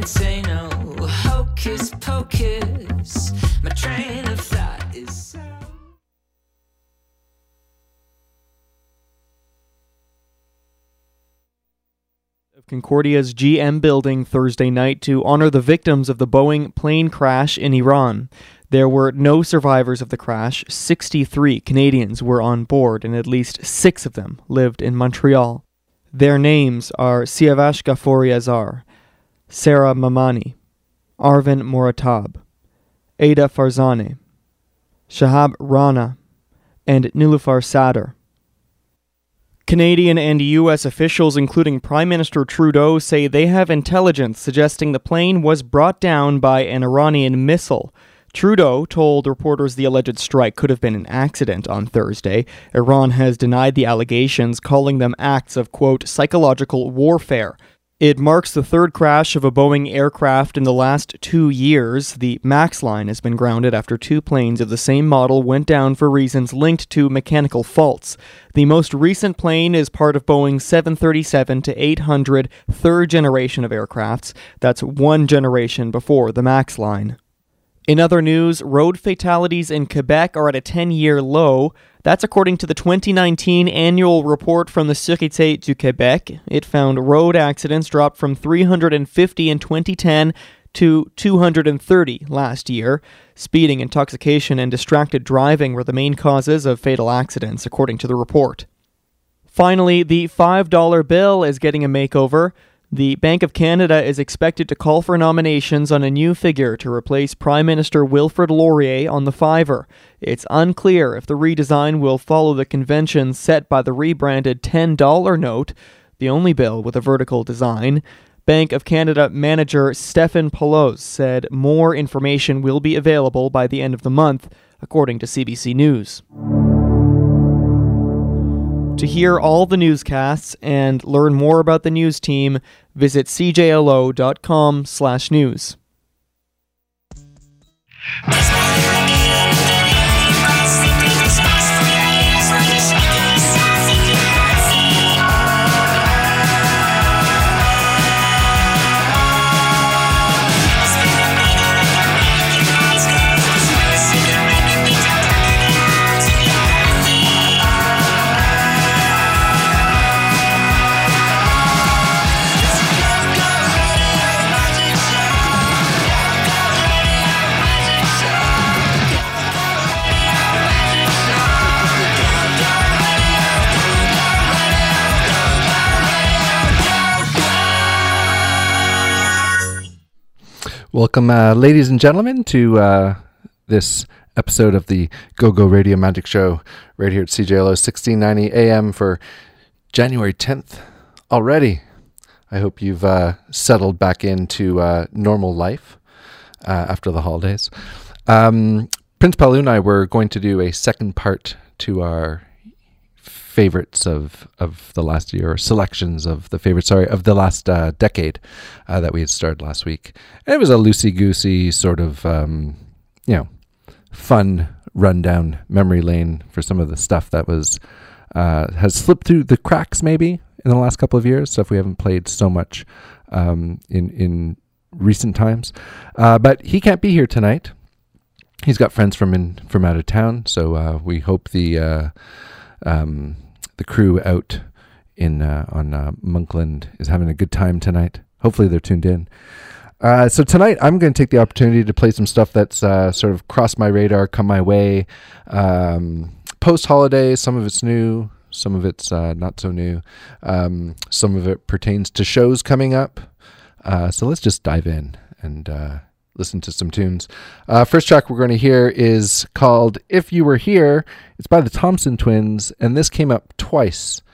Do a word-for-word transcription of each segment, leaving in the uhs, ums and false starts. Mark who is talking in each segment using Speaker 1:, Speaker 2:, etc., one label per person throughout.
Speaker 1: can't say no. Hocus pocus, my train of thought is so.
Speaker 2: Concordia's G M building Thursday night to honor the victims of the Boeing plane crash in Iran. There were no survivors of the crash. sixty-three Canadians were on board, and at least six of them lived in Montreal. Their names are Siavash Ghafouri Azar, Sarah Mamani, Arvin Moratab, Ada Farzaneh, Shahab Rana, and Nilufar Sadr. Canadian and U S officials, including Prime Minister Trudeau, say they have intelligence suggesting the plane was brought down by an Iranian missile. Trudeau told reporters the alleged strike could have been an accident on Thursday. Iran has denied the allegations, calling them acts of, quote, psychological warfare. It marks the third crash of a Boeing aircraft in the last two years. The MAX line has been grounded after two planes of the same model went down for reasons linked to mechanical faults. The most recent plane is part of Boeing's seven thirty-seven to eight hundred third generation of aircrafts. That's one generation before the MAX line. In other news, road fatalities in Quebec are at a ten-year low. That's according to the twenty nineteen annual report from the Sûreté du Québec. It found road accidents dropped from three hundred fifty in twenty ten to two hundred thirty last year. Speeding, intoxication, and distracted driving were the main causes of fatal accidents, according to the report. Finally, the five dollar bill is getting a makeover. The Bank of Canada is expected to call for nominations on a new figure to replace Prime Minister Wilfrid Laurier on the fiver. It's unclear if the redesign will follow the conventions set by the rebranded ten dollar note, the only bill with a vertical design. Bank of Canada manager Stephen Pelosi said more information will be available by the end of the month, according to C B C News. To hear all the newscasts and learn more about the news team, visit c j l o dot com slash news.
Speaker 3: Welcome, uh, ladies and gentlemen, to uh, this episode of the Go-Go Radio Magic Show right here at C J L O sixteen ninety A M for January tenth already. I hope you've uh, settled back into uh, normal life uh, after the holidays. Um, Prince Palu and I were going to do a second part to our favorites of, of the last year, or selections of the favorites, sorry, of the last uh, decade uh, that we had started last week. And it was a loosey-goosey sort of, um, you know, fun rundown memory lane for some of the stuff that was, uh, has slipped through the cracks maybe in the last couple of years, stuff we haven't played so much um, in, in recent times. Uh, but he can't be here tonight. He's got friends from in, from out of town, so uh, we hope the... Uh, Um, the crew out in uh, on uh, Monkland is having a good time tonight. Hopefully they're tuned in. Uh, so tonight I'm going to take the opportunity to play some stuff that's uh, sort of crossed my radar, come my way. Um, post-holiday, some of it's new, some of it's uh, not so new. Um, some of it pertains to shows coming up. Uh, so let's just dive in and uh, listen to some tunes. Uh, first track we're going to hear is called If You Were Here. It's by the Thompson Twins, and this came up twice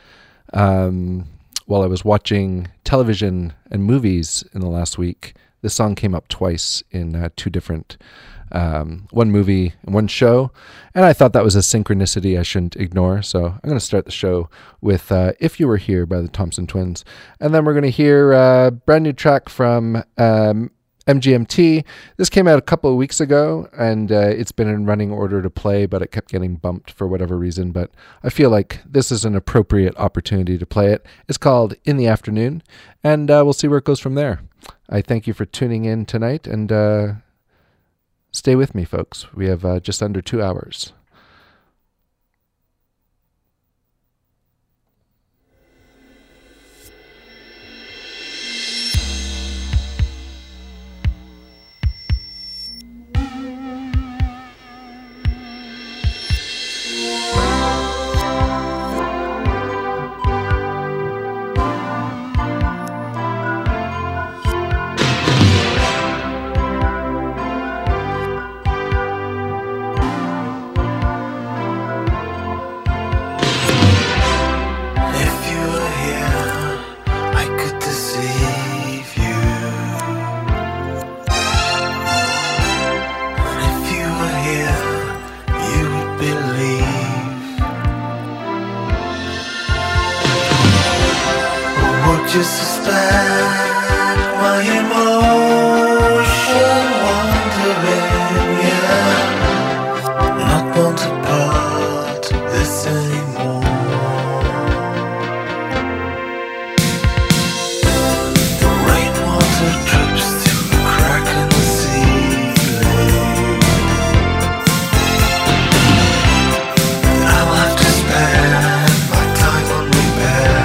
Speaker 3: um, while I was watching television and movies in the last week. This song came up twice in uh, two different, um, one movie and one show, and I thought that was a synchronicity I shouldn't ignore, so I'm going to start the show with uh, If You Were Here by the Thompson Twins, and then we're going to hear a brand new track from um, M G M T. This came out a couple of weeks ago, and uh, it's been in running order to play, but it kept getting bumped for whatever reason. But I feel like this is an appropriate opportunity to play it. It's called In the Afternoon, and uh, we'll see where it goes from there. I thank you for tuning in tonight, and uh, stay with me, folks. We have uh, just under two hours.
Speaker 1: Just suspect my emotion wandering, yeah. Not want to part this anymore. The rainwater drips through a crack in the ceiling. I'll have to spend my time on repair.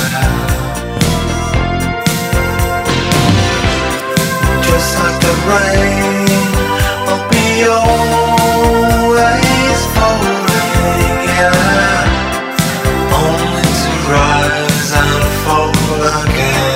Speaker 1: Just like the rain, I'll be always falling, yeah. Only to rise and fall again.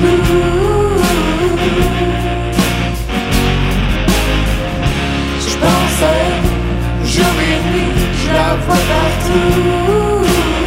Speaker 4: clous. Je pense à elle, jour et nuit, je la vois partout.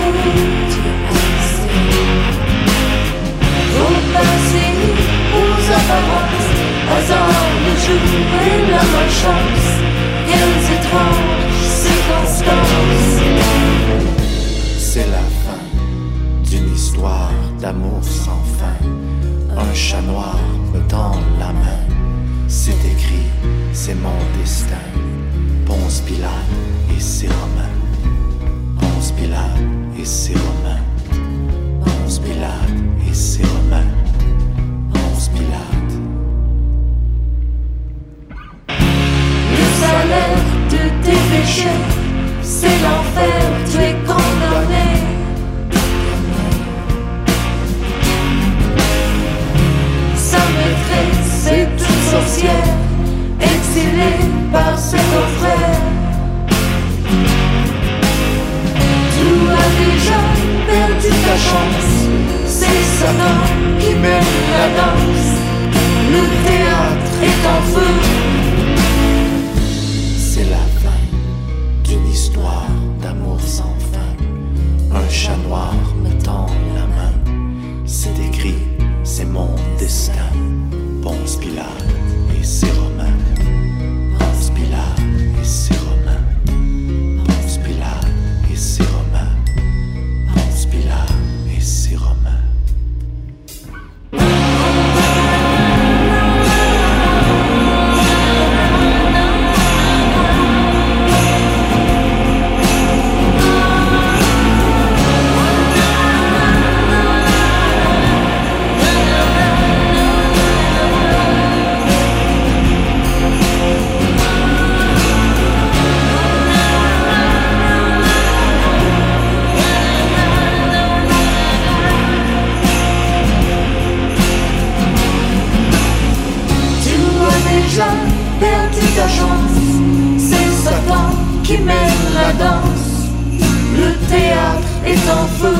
Speaker 4: Faut passer aux apparences, hasard, le jour et la malchance. Quelles étranges circonstances.
Speaker 5: C'est la fin d'une histoire d'amour sans fin. Un chat noir me tend la main. C'est écrit, c'est mon destin. Ponce Pilate et ses Romains. Ponce Pilate et ses Romains. Ponce Pilate et ses Romains. Ponce Pilate.
Speaker 4: Le salaire de tes péchés, c'est l'enfer, tu es condamné. Sa maîtresse est une sorcière, exilée par ses beaux-frères. Tu as déjà perdu ta chance, c'est Satan qui mène la danse. Le théâtre est en feu.
Speaker 5: C'est la fin d'une histoire d'amour sans fin. Un chat noir me tend la main. C'est écrit, c'est mon destin. Ponce Pilate et ses Romains. Ponce Pilate et ses Romains. Ponce Pilate et ses Romains. Ponce Pilate et ses Romains.
Speaker 4: Perdu ta chance, c'est Satan qui mène la danse. Le théâtre est en feu.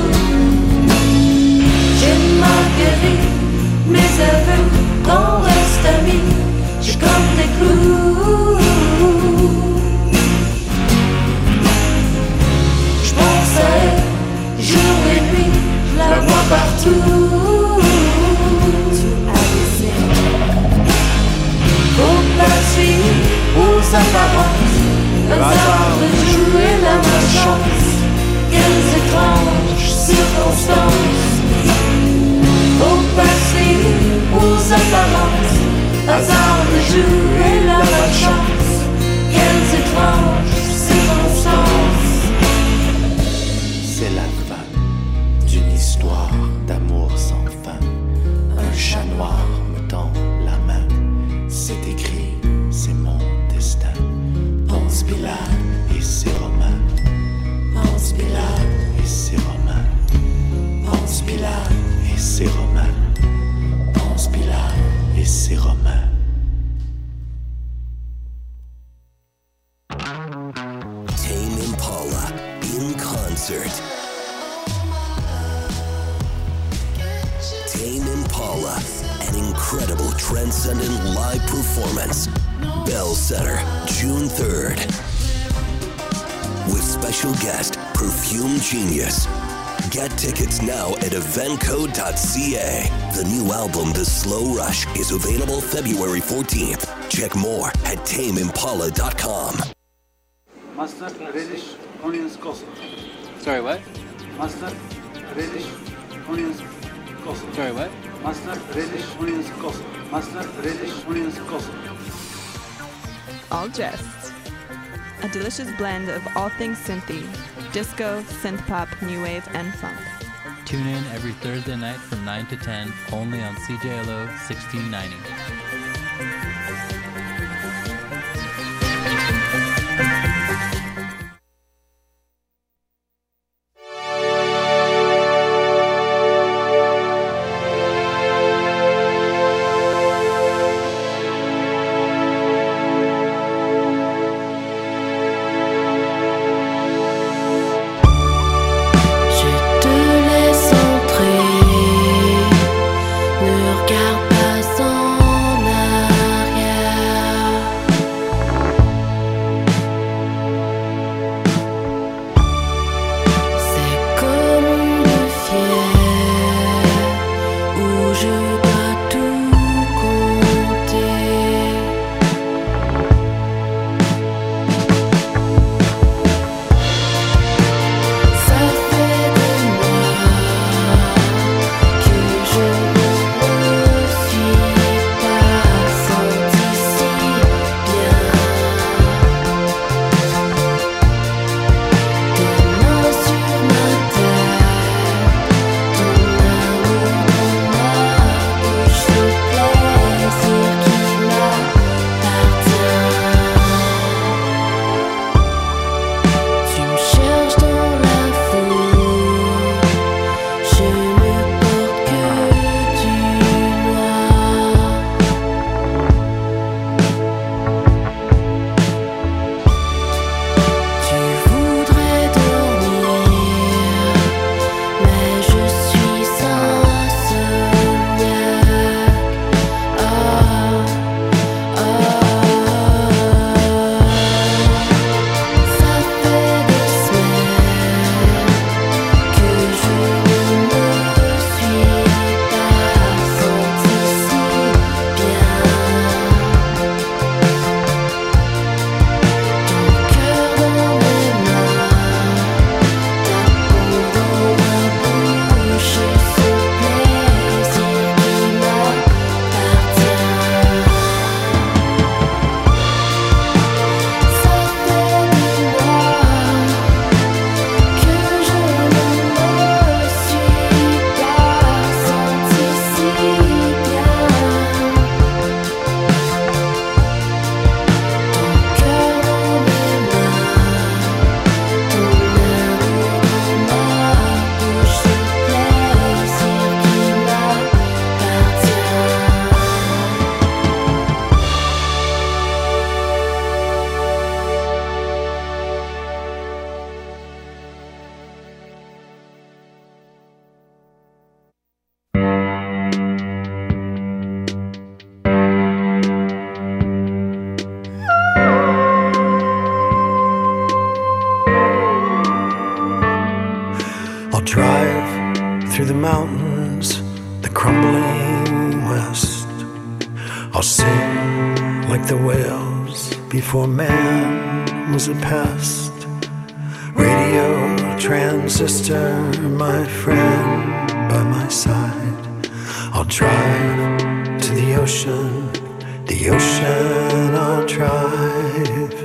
Speaker 4: J'ai mal guéri mes aveux, qu'on reste amis. J'ai comme des clous. Je pense à elle, jour et nuit, je la vois partout. Faut passer aux apparences, le hasard de jouer la malchance. Quelles étranges circonstances. Faut passer aux apparences, hasard de jouer la malchance. Quelles étranges circonstances.
Speaker 5: C'est la fin d'une histoire d'amour sans fin. Un chat noir me tend la main. C'est écrit, c'est mon destin. Ponce Pilate et ses Romains. Ponce Pilate et ses Romains. Ponce Pilate et ses Romains. Ponce Pilate et ses Romains.
Speaker 6: Tame Impala in concert. Tame Impala, an incredible transcendent live performance. Bell Center, June third. With special guest, Perfume Genius. Get tickets now at eventcode dot c a. The new album, The Slow Rush, is available February fourteenth. Check more at tame impala dot com.
Speaker 7: Mustard, reddish, onions, coleslaw.
Speaker 8: Sorry, what?
Speaker 7: Mustard, reddish, onions, coleslaw.
Speaker 8: Sorry, what?
Speaker 7: Mustard, reddish, onions, coleslaw. Mustard, reddish, onions, coleslaw.
Speaker 9: All Just. A delicious blend of all things synthy, disco, synth pop, new wave, and funk.
Speaker 10: Tune in every Thursday night from nine to ten, only on C J L O sixteen ninety.
Speaker 4: Je te laisse entrer, ne regarde pas en arrière. C'est comme une fièvre où je dois tout compter. Ça fait des mois que je ne me suis pas sentie si bien. Tes mains sur ma tête, ton amour dans ma bouche, le plaisir qui m'appartient. Tu me cherches dans la foule, je ne porte que du noir. Tu voudrais dormir, mais je suis insomniaque. Ah, ah. Ça fait des semaines que je ne me suis pas sentie si bien. Ton cœur dans mes mains, ta peau dans ma bouche, ce plaisir qui m'appartient. Ça fait des mois que je ne me suis pas sentie si bien. Ton cœur dans mes mains, ton amour dans ma bouche, ce plaisir qui m'appartient.
Speaker 8: I'll drive through the mountains, the crumbling west. I'll sing like the whales before man was a pest. Radio transistor, my friend by my side. I'll drive to the ocean, the ocean I'll drive.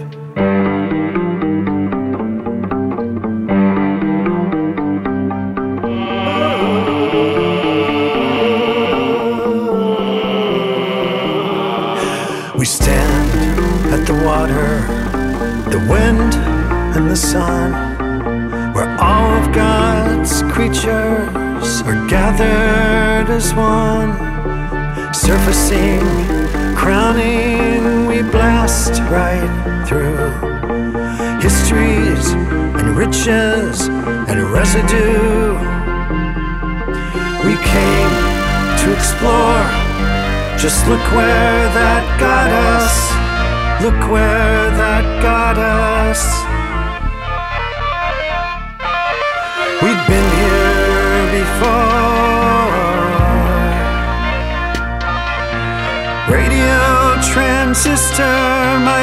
Speaker 8: We stand at the water, the wind and the sun, where all of God's creatures are gathered as one. Surfacing, crowning, we blast right through histories and riches and residue. We came to explore. Just look where that got us. Look where that got us. We'd been here before. Radio transistor, my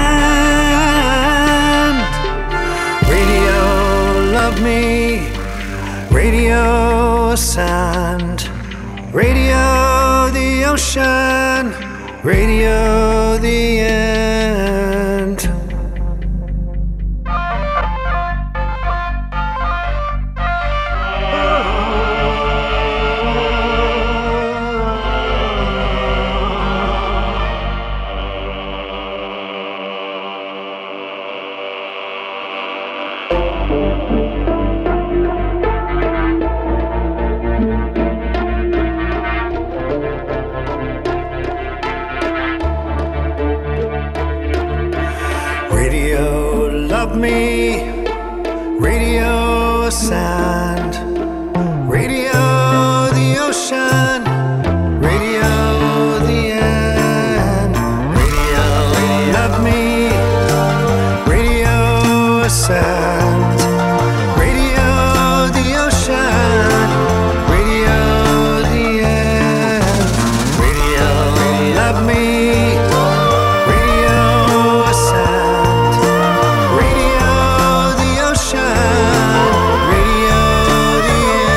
Speaker 8: friend. Radio, love me. Radio, sand. Radio, the ocean. Radio, the end. Love me, radio sand, radio the ocean, radio love me. Radio Ascent, radio the ocean, radio the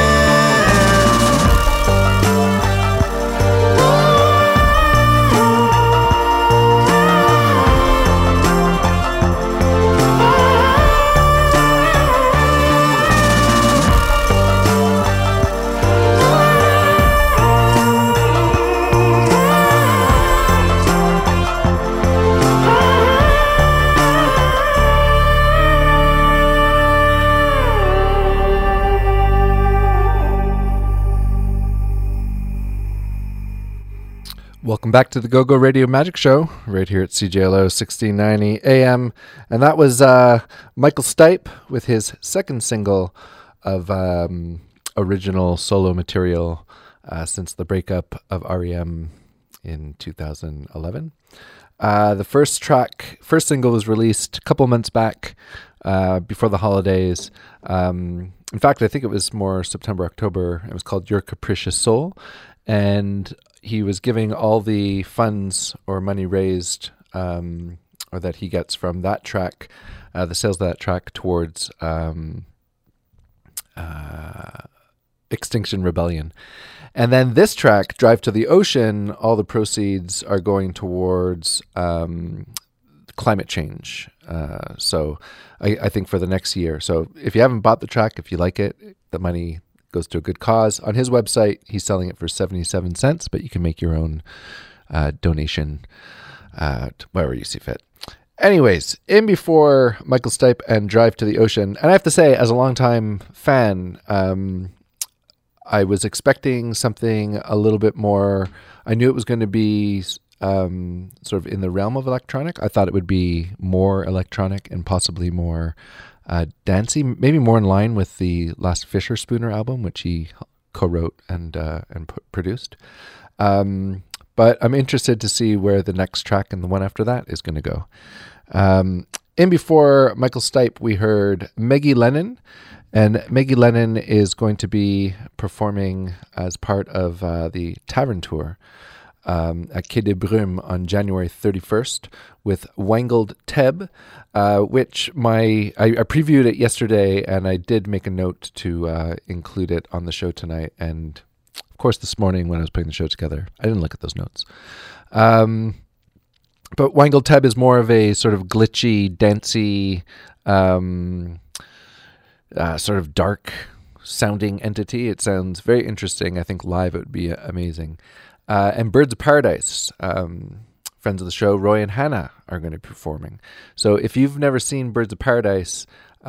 Speaker 3: Welcome back to the Go-Go Radio Magic Show, right here at C J L O sixteen ninety A M. And that was uh, Michael Stipe with his second single of um, original solo material uh, since the breakup of R E M in two thousand eleven. Uh, the first track, first single was released a couple months back uh, before the holidays. Um, in fact, I think it was more September, October. It was called Your Capricious Soul. And he was giving all the funds or money raised um, or that he gets from that track, uh, the sales of that track, towards um, uh, Extinction Rebellion. And then this track, Drive to the Ocean, all the proceeds are going towards um, climate change. Uh, so I, I think for the next year. So if you haven't bought the track, if you like it, the money goes to a good cause. On his website, he's selling it for seventy-seven cents, but you can make your own uh, donation uh, wherever you see fit. Anyways, in before Michael Stipe and Drive to the Ocean, and I have to say, as a longtime fan, um, I was expecting something a little bit more. I knew it was going to be um, sort of in the realm of electronic. I thought it would be more electronic and possibly more Uh, dancey, maybe more in line with the last Fisher Spooner album, which he co-wrote and uh, and p- produced. Um, but I'm interested to see where the next track and the one after that is going to go. Um, in before Michael Stipe, we heard Maggie Lennon, and Maggie Lennon is going to be performing as part of uh, the Tavern Tour Um, at Quai des Brumes on January thirty-first with Wangled Teb, uh, which my I, I previewed it yesterday, and I did make a note to uh, include it on the show tonight. And of course, this morning when I was putting the show together, I didn't look at those notes. Um, but Wangled Teb is more of a sort of glitchy, dancey, um, uh, sort of dark sounding entity. It sounds very interesting. I think live it would be amazing. Uh, and Birds of Paradise, um, friends of the show, Roy and Hannah, are going to be performing. So if you've never seen Birds of Paradise,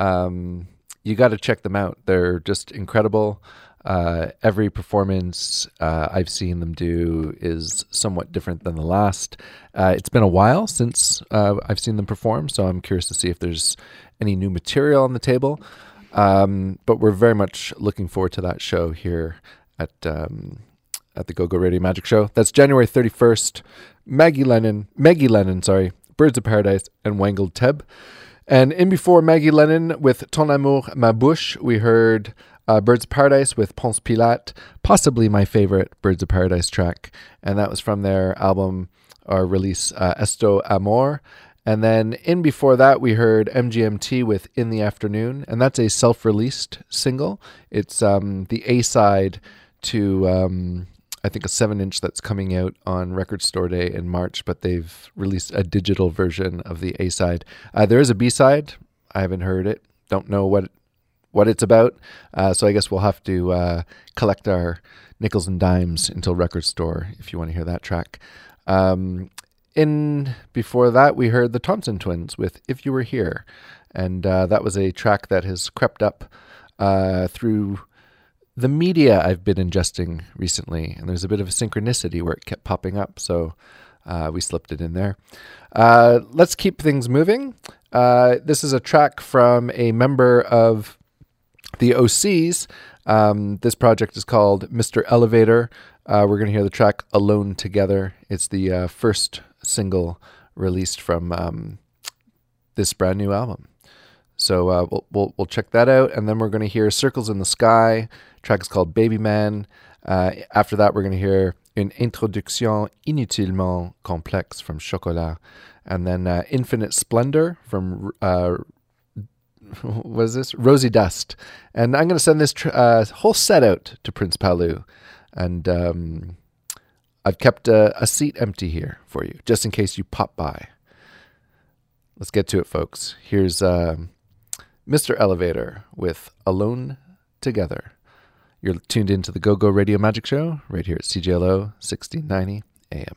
Speaker 3: um, you got to check them out. They're just incredible. Uh, every performance uh, I've seen them do is somewhat different than the last. Uh, it's been a while since uh, I've seen them perform, so I'm curious to see if there's any new material on the table. Um, but we're very much looking forward to that show here at... Um, at the Go-Go Radio Magic Show. That's January thirty-first. Maggie Lennon, Maggie Lennon, sorry, Birds of Paradise, and Wangled Teb. And in before Maggie Lennon with Ton Amour Ma Bouche, we heard uh, Birds of Paradise with Ponce Pilate, possibly my favorite Birds of Paradise track. And that was from their album or release uh, Esto Amor. And then in before that, we heard M G M T with In the Afternoon. And that's a self-released single. It's um, the A-side to... Um, I think a seven inch that's coming out on Record Store Day in March, but they've released a digital version of the A side. Uh, there is a B side. I haven't heard it. Don't know what what it's about. Uh, so I guess we'll have to uh, collect our nickels and dimes until Record Store if you want to hear that track. Um, in before that, we heard the Thompson Twins with If You Were Here, and uh, that was a track that has crept up uh, through the media I've been ingesting recently, and there's a bit of a synchronicity where it kept popping up, so uh, we slipped it in there. Uh, let's keep things moving. Uh, this is a track from a member of the O Cs. Um, this project is called Mister Elevator. Uh, we're going to hear the track Alone Together. It's the uh, first single released from um, this brand new album. So uh, we'll, we'll we'll check that out, and then we're going to hear Circles in the Sky. The track is called Baby Man. Uh, after that, we're going to hear Une introduction inutilement complexe from Chocolat. And then uh, Infinite Splendor from, uh, what is this? Rosie Dust. And I'm going to send this tr- uh, whole set out to Prince Palu. And um, I've kept a, a seat empty here for you, just in case you pop by. Let's get to it, folks. Here's uh, Mister Elevator with Alone Together. You're tuned into the Go-Go Radio Magic Show right here at C J L O sixteen ninety A M.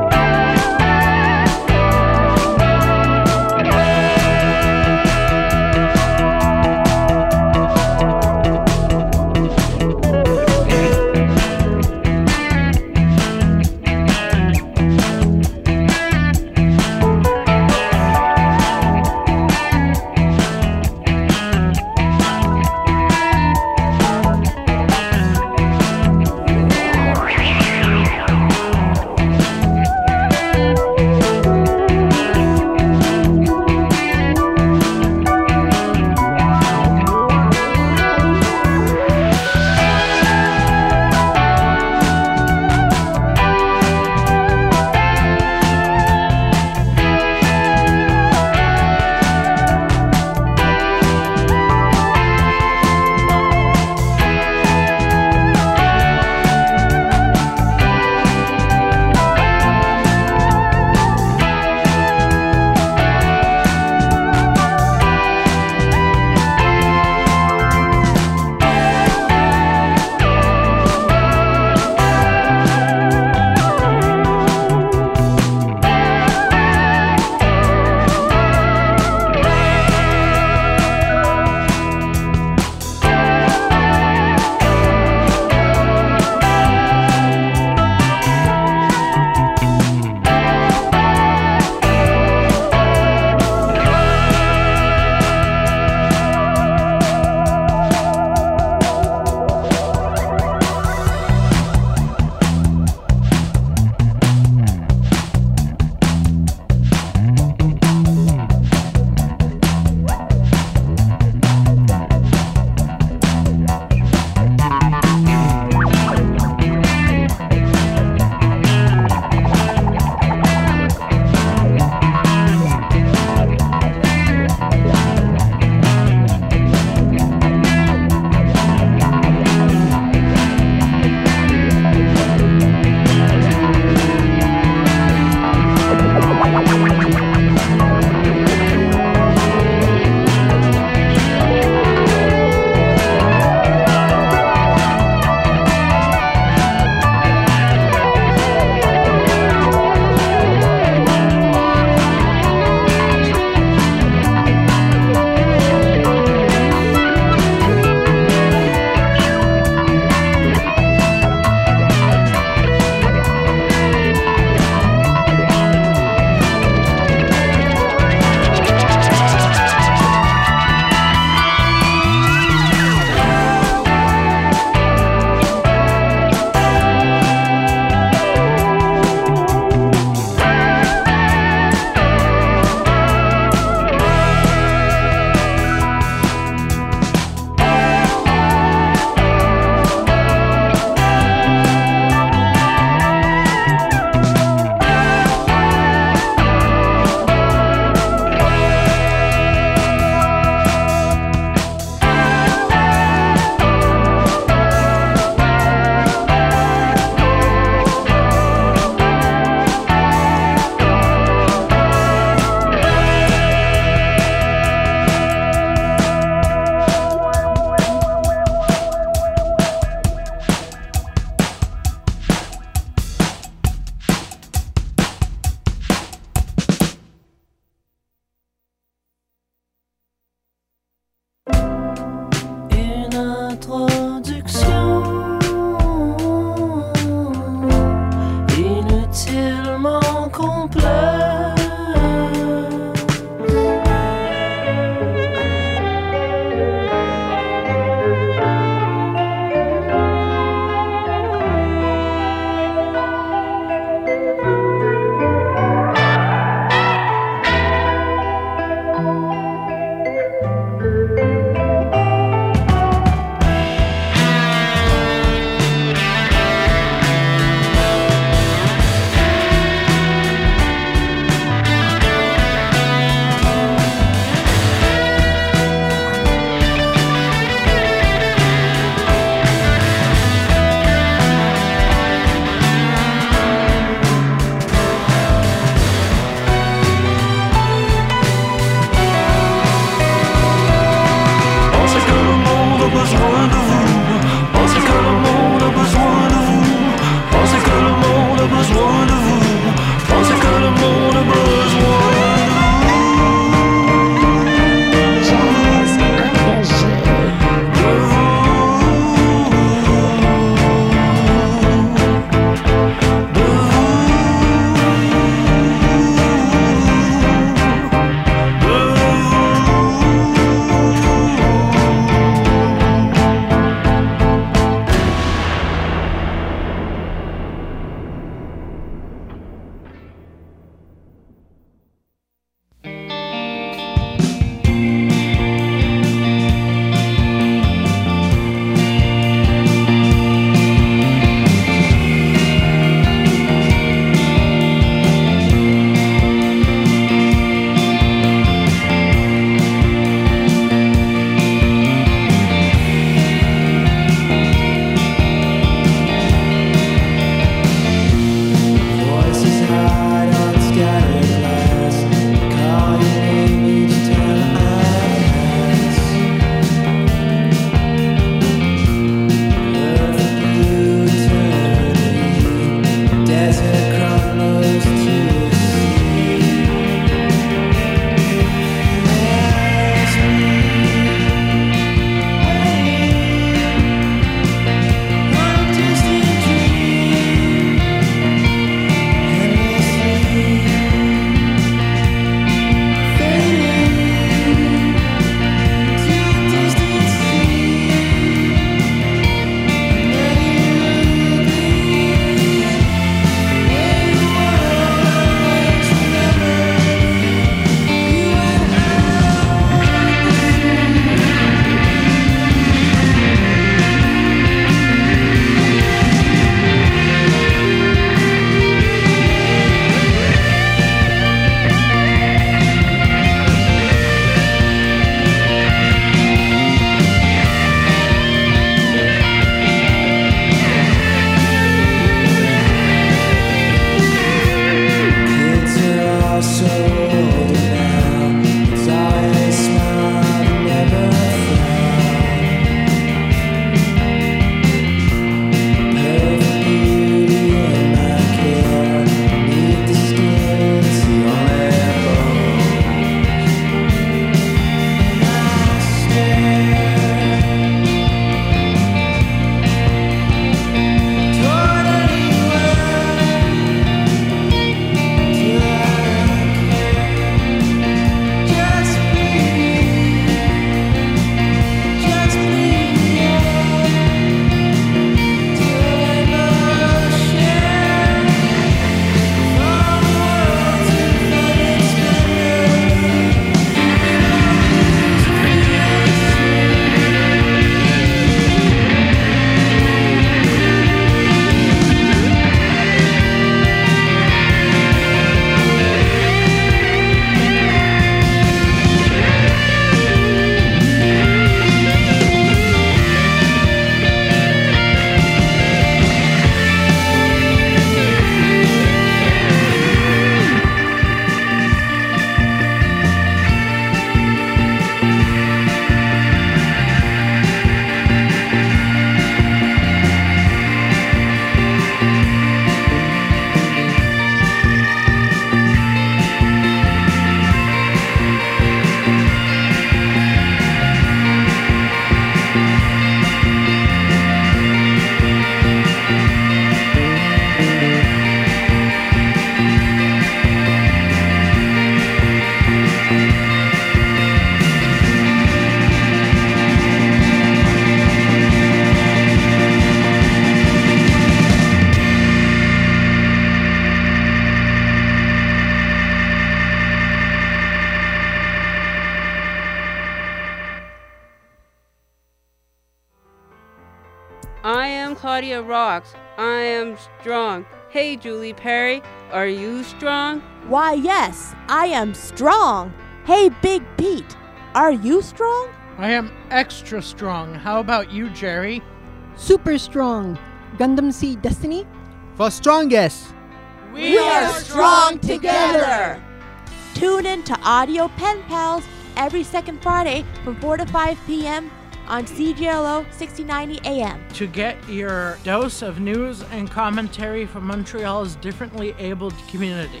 Speaker 11: Claudia rocks. I am strong. Hey, Julie Perry, are you strong?
Speaker 12: Why, yes, I am strong. Hey, Big Pete, are you strong?
Speaker 13: I am extra strong. How about you, Jerry?
Speaker 14: Super strong. Gundam Seed Destiny?
Speaker 15: For strongest.
Speaker 12: We, we are strong together. Tune in to Audio Pen Pals every second Friday from four to five p.m. on C J L O sixteen ninety A M.
Speaker 13: To get your dose of news and commentary from Montreal's differently abled community.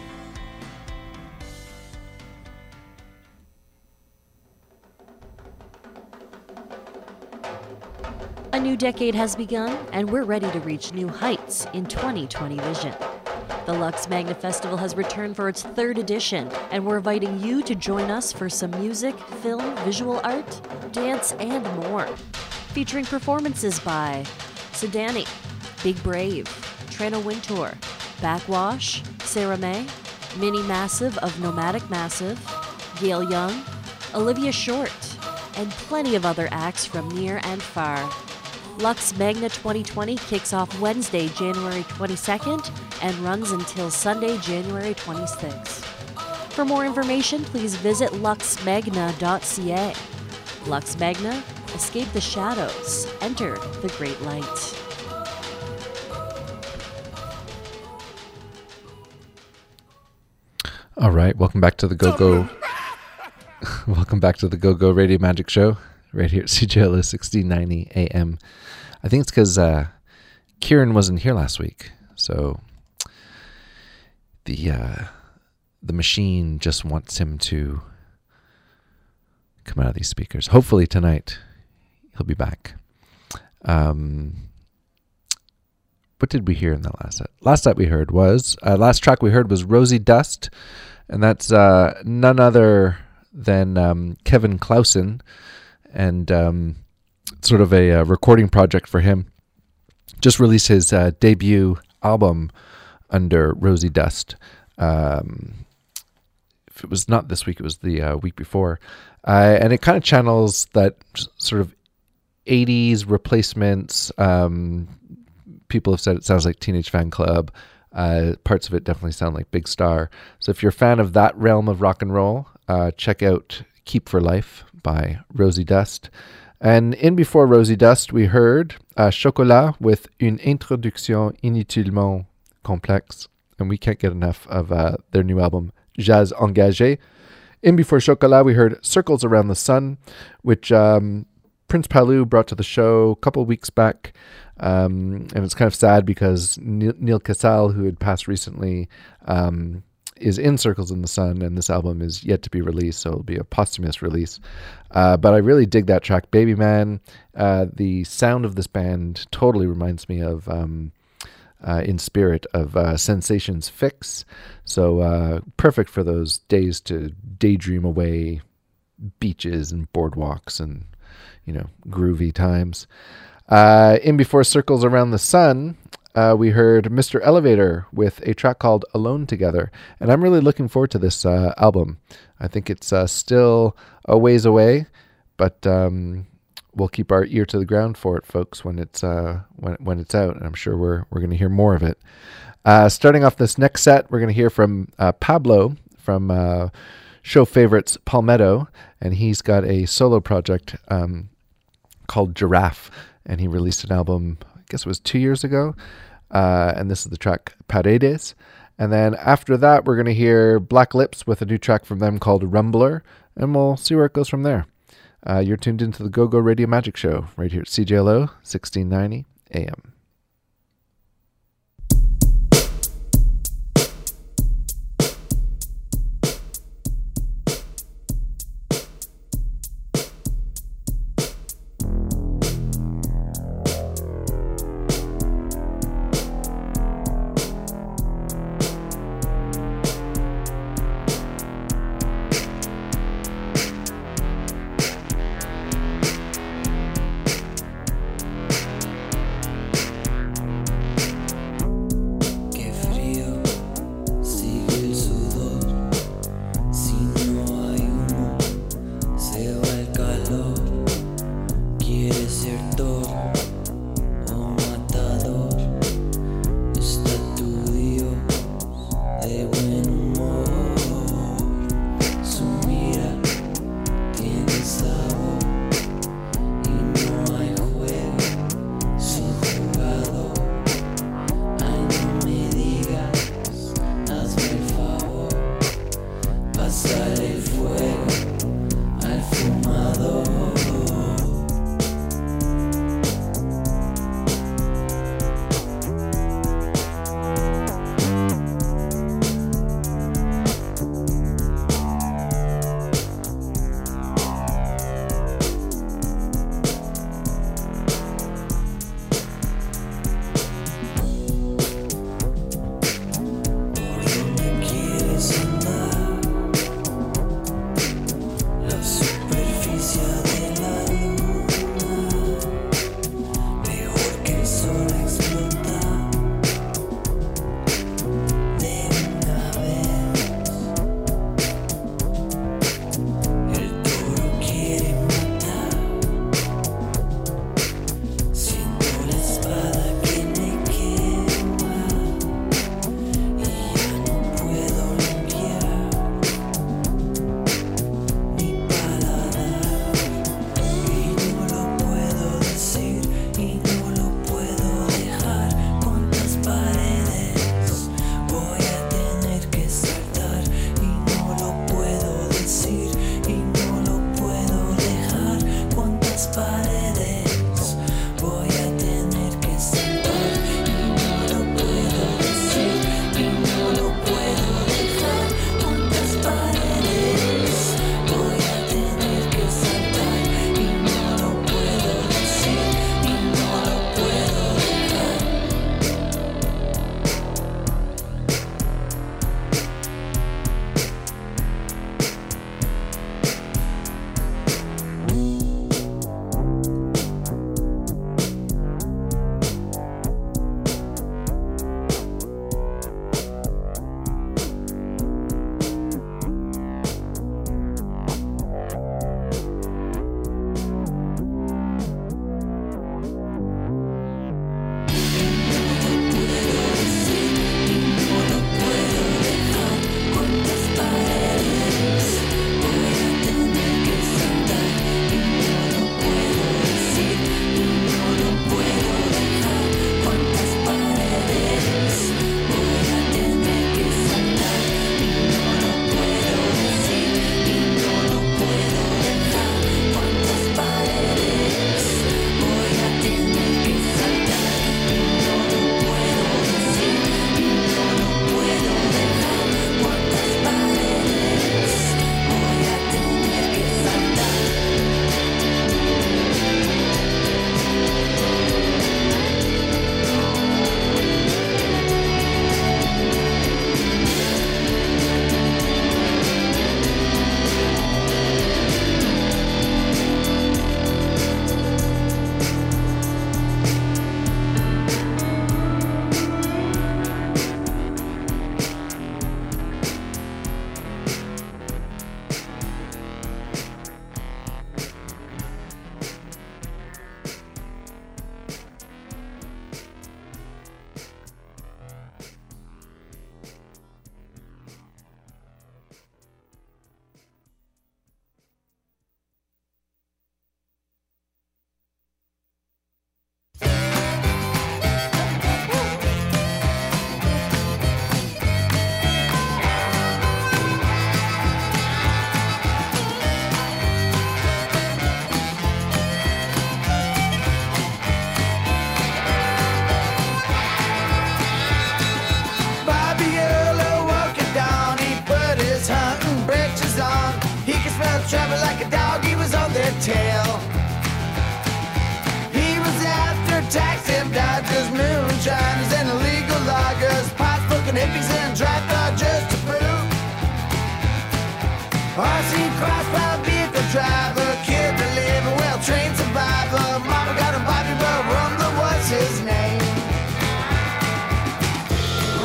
Speaker 16: A new decade has begun, and we're ready to reach new heights in twenty twenty vision. The Lux Magna Festival has returned for its third edition, and we're inviting you to join us for some music, film, visual art, dance, and more. Featuring performances by Sedani, Big Brave, Trena Wintour, Backwash, Sarah May, Mini Massive of Nomadic Massive, Gail Young, Olivia Short, and plenty of other acts from near and far. Lux Magna twenty twenty kicks off Wednesday, January twenty-second, and runs until Sunday, January twenty-sixth. For more information, please visit lux magna dot c a. Lux Magna, escape the shadows, enter the great light.
Speaker 3: All right, welcome back to the Go-Go. Welcome back to the Go-Go Radio Magic Show, right here at C J L O sixteen ninety A M. I think it's because uh, Kieran wasn't here last week, so the uh, the machine just wants him to come out of these speakers. Hopefully tonight he'll be back. Um, what did we hear in that last set? Last set we heard was uh, last track we heard was Rosie Dust, and that's uh, none other than um, Kevin Clausen, and um, sort of a, a recording project for him. Just released his uh, debut album under Rosie Dust. Um, if it was not this week, it was the uh, week before. Uh, and it kind of channels that sort of eighties replacements. Um, people have said it sounds like Teenage Fan Club. Uh, parts of it definitely sound like Big Star. So if you're a fan of that realm of rock and roll, uh, check out Keep for Life by Rosie Dust. And in before Rosie Dust, we heard uh, Chocolat with Une Introduction Inutilement Complexe. And we can't get enough of uh, their new album, Jazz Engagé. In before Chocolat, we heard Circles Around the Sun, which um, Prince Palu brought to the show a couple of weeks back. Um, and it's kind of sad because Neil, Neil Casal, who had passed recently, um, is in Circles in the Sun, and this album is yet to be released, so it'll be a posthumous release. Uh, but I really dig that track, Baby Man. Uh, the sound of this band totally reminds me of, um, uh, in spirit, of uh, Sensations Fix. So uh, perfect for those days to daydream away, beaches and boardwalks and, you know, groovy times. Uh, in before Circles Around the Sun, uh, we heard Mister Elevator with a track called Alone Together. And I'm really looking forward to this uh, album. I think it's uh, still a ways away, but um, we'll keep our ear to the ground for it, folks, when it's uh, when when it's out. And I'm sure we're we're going to hear more of it. Uh, starting off this next set, we're going to hear from uh, Pablo from uh, show favorites Palmetto, and he's got a solo project um, called Giraffe. And he released an album, I guess it was two years ago. Uh, and this is the track Paredes. And then after that, we're going to hear Black Lips with a new track from them called Rumbler. And we'll see where it goes from there. Uh, you're tuned into the Go-Go Radio Magic Show right here at C J L O sixteen ninety A M.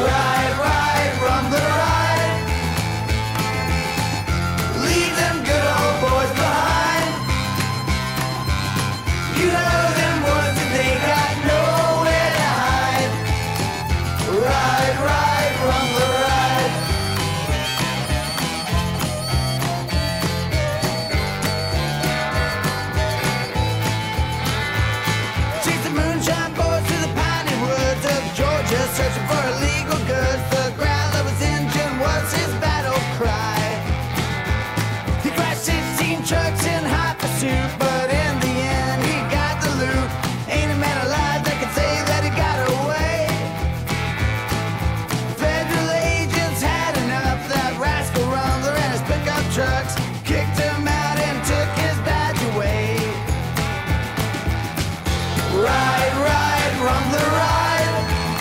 Speaker 8: Ride, ride, run the ride. Leave them good old boys behind. You know them woods and they got nowhere to hide. Ride, ride, run the ride. Chase the moonshine boys to the piney woods of Georgia, searching for illegal goods. The ground that was engine was his battle cry. He crashed sixteen trucks in hot pursuit, but in the end he got the loot. Ain't a man alive that can say that he got away. Federal agents had enough. That rascal Rumbler and his pickup trucks kicked him out and took his badge away. Ride, ride, run the ride.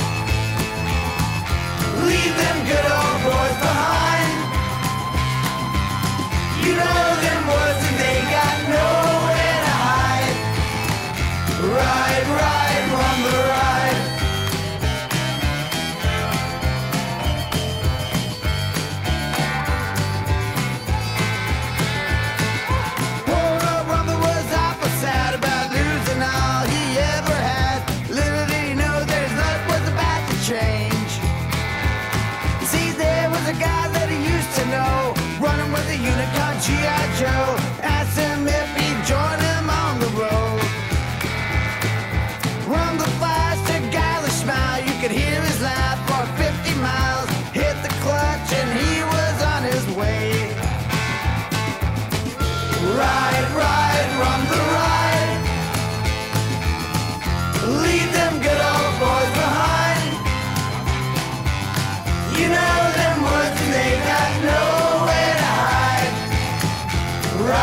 Speaker 8: Leave them good old boys behind. You know them woods and they got nowhere to hide. Ride, ride, run the ride. Poor old Rumbler was awful sad about losing all he ever had. Little did he know that his luck was about to change. See, there was a guy that he used to know, running with a unit called G I Joe. Asked him if he'd join him on the road. Rumbler flies to Galley smile. You could hear his laugh for fifty miles. Hit the clutch and he was on his way. Ride, ride, run the ride. Leave them good old boys behind. You know them woods and they got nowhere to hide. Ride,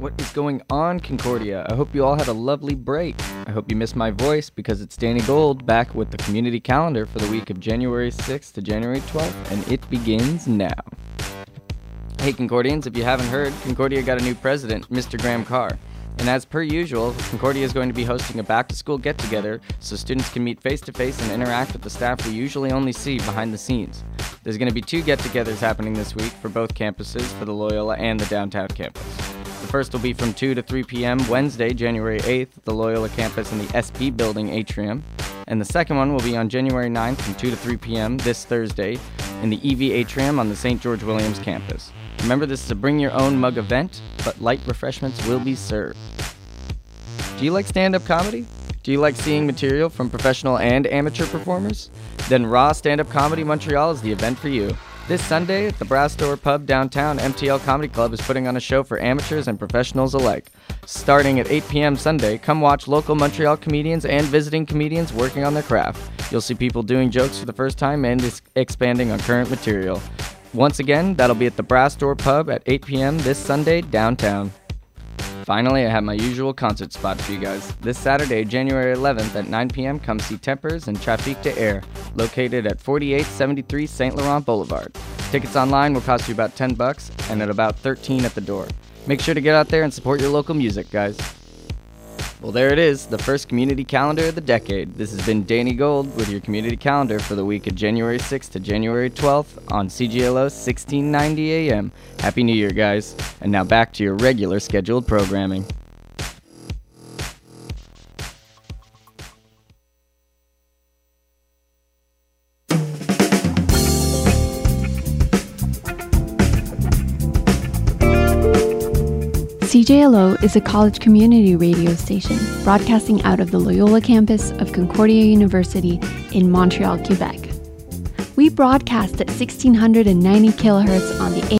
Speaker 17: What is going on, Concordia? I hope you all had a lovely break. I hope you missed my voice because it's Danny Gold back with the community calendar for the week of January sixth to January twelfth, and it begins now. Hey Concordians, if you haven't heard, Concordia got a new president, Mister Graham Carr. And as per usual, Concordia is going to be hosting a back-to-school get-together so students can meet face-to-face and interact with the staff we usually only see behind the scenes. There's going to be two get-togethers happening this week for both campuses, for the Loyola and the downtown campus. The first will be from two to three p.m. Wednesday, January eighth, at the Loyola campus in the S P building atrium. And the second one will be on January ninth from two to three p.m. this Thursday in the E V atrium on the Saint George Williams campus. Remember, this is a bring-your-own-mug event, but light refreshments will be served. Do you like stand-up comedy? Do you like seeing material from professional and amateur performers? Then Raw Stand-Up Comedy Montreal is the event for you. This Sunday at the Brass Door Pub downtown, M T L Comedy Club is putting on a show for amateurs and professionals alike. Starting at eight p.m. Sunday, come watch local Montreal comedians and visiting comedians working on their craft. You'll see people doing jokes for the first time and is expanding on current material. Once again, that'll be at the Brass Door Pub at eight p.m. this Sunday downtown. Finally, I have my usual concert spot for you guys. This Saturday, January eleventh at nine p.m., come see Tempers and Trafic de Air, located at forty-eight seventy-three Saint Laurent Boulevard. Tickets online will cost you about ten bucks and at about thirteen at the door. Make sure to get out there and support your local music, guys. Well, there it is, the first community calendar of the decade. This has been Danny Gold with your community calendar for the week of January sixth to January twelfth on C G L O sixteen ninety A M. Happy New Year, guys. And now back to your regular scheduled programming.
Speaker 18: C J L O is a college community radio station broadcasting out of the Loyola campus of Concordia University in Montreal, Quebec. We broadcast at sixteen ninety kilohertz on the